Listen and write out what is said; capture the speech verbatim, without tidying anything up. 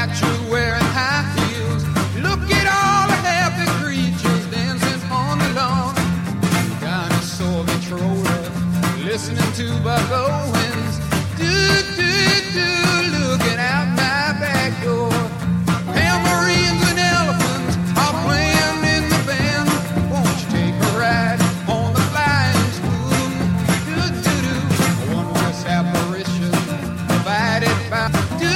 Cleopatra wearing high heels. Look at all the happy creatures dancing on the lawn. Dinosaur Victrola listening to Buck Owens. Do, do, do, looking out my back door. Tambourines and elephants are playing in the band. Won't you take a ride on the flying spoon? Do, do, do, a wondrous apparition provided by... Do,